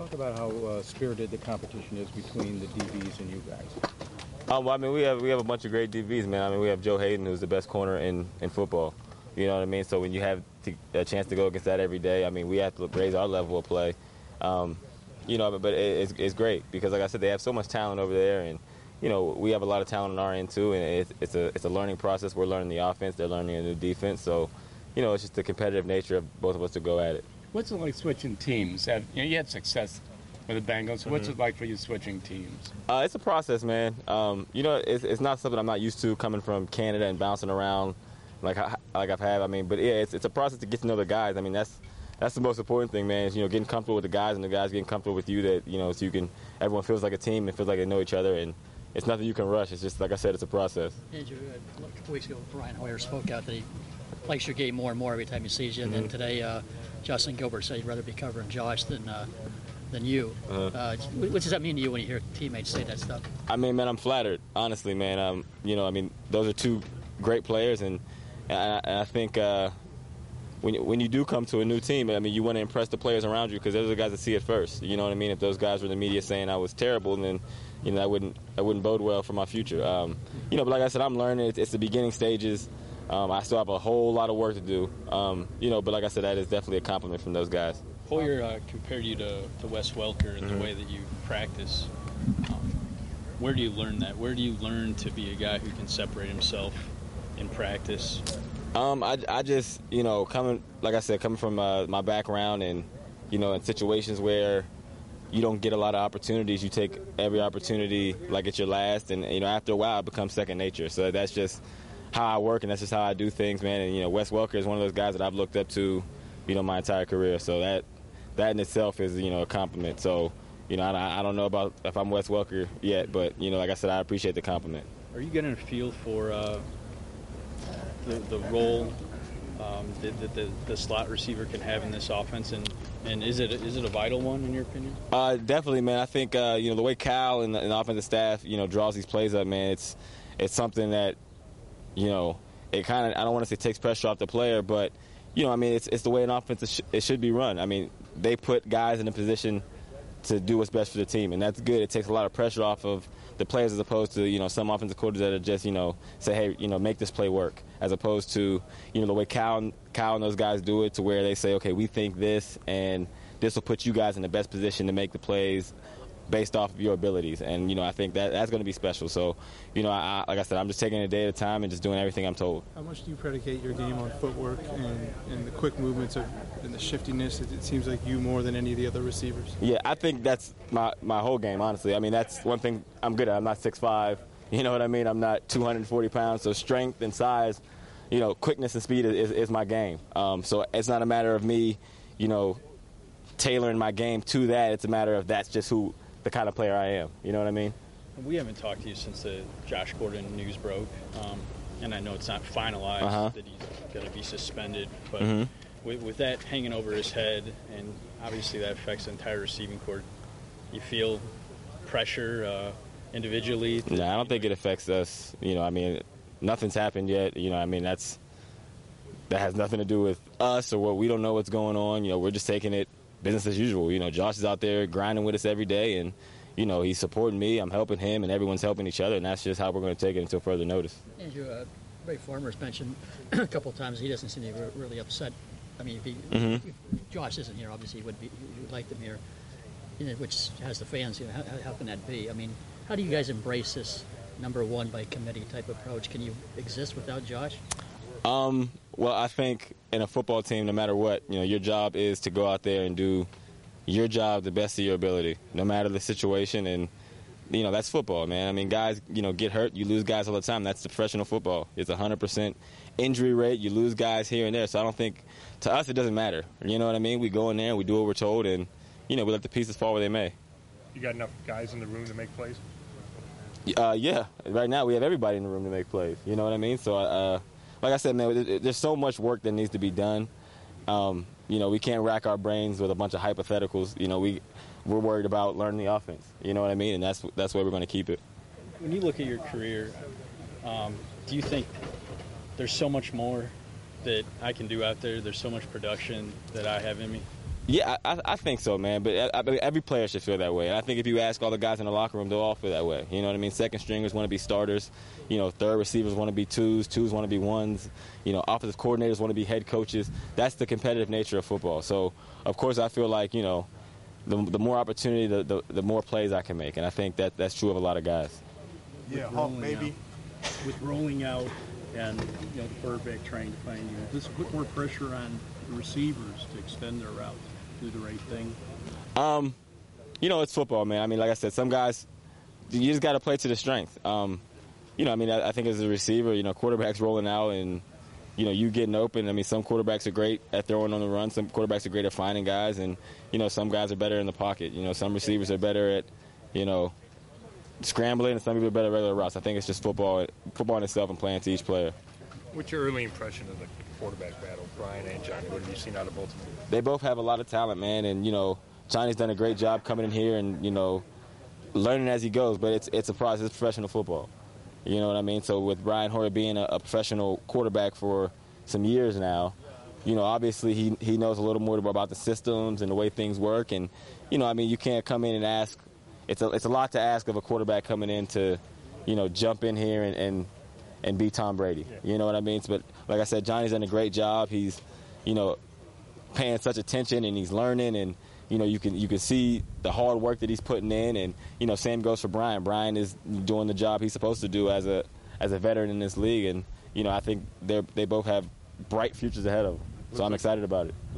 Talk about how spirited the competition is between the DBs and you guys. Well, I mean, we have a bunch of great DBs, man. I mean, we have Joe Hayden, who's the best corner in football. You know what I mean? So when you have a chance to go against that every day, I mean, we have to raise our level of play. You know, but it's great because, like I said, they have so much talent over there, and you know, we have a lot of talent on our end too, and it's a learning process. We're learning the offense, they're learning a new defense. So, you know, it's just the competitive nature of both of us to go at it. What's it like switching teams? You had success with the Bengals. What's it like for you switching teams? It's a process, man. You know, it's not something I'm not used to coming from Canada and bouncing around like I've had. I mean, but yeah, it's a process to get to know the guys. I mean, that's the most important thing, man. Is, you know, getting comfortable with the guys and the guys getting comfortable with you. That, you know, so everyone feels like a team and feels like they know each other, and it's nothing you can rush. It's just, like I said, it's a process. Andrew, a couple weeks ago, Brian Hoyer spoke out that he likes your game more and more every time he sees you. And then today, Justin Gilbert said he'd rather be covering Josh than you. What does that mean to you when you hear teammates say that stuff? I mean, man, I'm flattered, honestly, man. You know, I mean, those are two great players, and I think when you do come to a new team, I mean, you want to impress the players around you because those are the guys that see it first. You know what I mean? If those guys were in the media saying I was terrible, then, you know, that wouldn't bode well for my future. You know, but like I said, I'm learning. It's the beginning stages. I still have a whole lot of work to do. You know, but like I said, that is definitely a compliment from those guys. Hoyer compared you to Wes Welker in the way that you practice. Where do you learn that? Where do you learn to be a guy who can separate himself in practice? I just, you know, coming from my background and, you know, in situations where you don't get a lot of opportunities, you take every opportunity like it's your last, and, you know, after a while it becomes second nature. So that's just how I work, and that's just how I do things, man. And, you know, Wes Welker is one of those guys that I've looked up to, you know, my entire career. So that in itself is, you know, a compliment. So, you know, I don't know about if I'm Wes Welker yet, but, you know, like I said, I appreciate the compliment. Are you getting a feel for the role that the slot receiver can have in this offense, and is it a vital one in your opinion? Definitely, man. I think you know, the way Kyle and the offensive staff, you know, draws these plays up, man, it's something that, you know, it kind of, I don't want to say takes pressure off the player, but, you know, I mean, it's the way an offense it should be run. I mean, they put guys in a position to do what's best for the team, and that's good. It takes a lot of pressure off of the players as opposed to, you know, some offensive coaches that are just, you know, say, hey, you know, make this play work, as opposed to, you know, the way Kyle and those guys do it, to where they say, okay, we think this, and this will put you guys in the best position to make the plays based off of your abilities. And, you know, I think that's going to be special. So, you know, like I said, I'm just taking it a day at a time and just doing everything I'm told. How much do you predicate your game on footwork and the quick movements and the shiftiness? It seems like you more than any of the other receivers. Yeah, I think that's my whole game, honestly. I mean, that's one thing I'm good at. I'm not 6'5", you know what I mean? I'm not 240 pounds, so strength and size, you know, quickness and speed is my game. So it's not a matter of me, you know, tailoring my game to that. It's a matter of that's just the kind of player I am. You know what I mean? We haven't talked to you since the Josh Gordon news broke, and I know it's not finalized that he's going to be suspended, but with that hanging over his head, and obviously that affects the entire receiving corps, you feel pressure individually? No, I don't think it affects us. You know, I mean, nothing's happened yet. You know, I mean, that has nothing to do with us or what. We don't know what's going on. You know, we're just taking it business as usual. You know, Josh is out there grinding with us every day, and, you know, he's supporting me, I'm helping him, and everyone's helping each other, and that's just how we're going to take it until further notice. Andrew, Ray Farmer's mentioned a couple of times he doesn't seem to be really upset. I mean, if Josh isn't here, obviously he would like them here, you know, which has the fans. You know, how can that be? I mean, how do you guys embrace this number one by committee type approach? Can you exist without Josh? Well, I think in a football team, no matter what, you know, your job is to go out there and do your job the best of your ability, no matter the situation. And, you know, that's football, man. I mean, guys, you know, get hurt. You lose guys all the time. That's the professional football. It's 100% injury rate. You lose guys here and there. So I don't think, to us, it doesn't matter. You know what I mean? We go in there and we do what we're told, and, you know, we let the pieces fall where they may. You got enough guys in the room to make plays? Yeah. Right now we have everybody in the room to make plays. You know what I mean? So, like I said, man, there's so much work that needs to be done. You know, we can't rack our brains with a bunch of hypotheticals. You know, we're worried about learning the offense. You know what I mean? And that's where we're going to keep it. When you look at your career, do you think there's so much more that I can do out there? There's so much production that I have in me? Yeah, I think so, man. But I mean, every player should feel that way. And I think if you ask all the guys in the locker room, they'll all feel that way. You know what I mean? Second stringers want to be starters. You know, third receivers want to be twos. Twos want to be ones. You know, offensive coordinators want to be head coaches. That's the competitive nature of football. So, of course, I feel like, you know, the more opportunity, the more plays I can make. And I think that's true of a lot of guys. Yeah, Hawk, maybe. With rolling out and the quarterback trying to find you, does this put more pressure on the receivers to extend their routes, do the right thing? You know, it's football, man. I mean, like I said, some guys, you just got to play to the strength. You know, I mean, I think as a receiver, you know, quarterbacks rolling out and, you know, you getting open. I mean, some quarterbacks are great at throwing on the run. Some quarterbacks are great at finding guys. And, you know, some guys are better in the pocket. You know, some receivers are better at, you know, scrambling, and some people are better at regular routes. I think it's just football in itself and playing to each player. What's your early impression of the quarterback battle, Brian and Johnny? What have you seen out of both of them? They both have a lot of talent, man. And, you know, Johnny's done a great job coming in here and, you know, learning as he goes. But it's a process. It's professional football. You know what I mean? So with Brian Hoyer being a professional quarterback for some years now, you know, obviously he knows a little more about the systems and the way things work. And, you know, I mean, you can't come in and ask. It's a lot to ask of a quarterback coming in to, you know, jump in here and be Tom Brady. You know what I mean? But like I said, Johnny's done a great job. He's, you know, paying such attention and he's learning, and you know, you can see the hard work that he's putting in, and you know, same goes for Brian. Brian is doing the job he's supposed to do as a veteran in this league, and you know, I think they both have bright futures ahead of them. So I'm excited about it.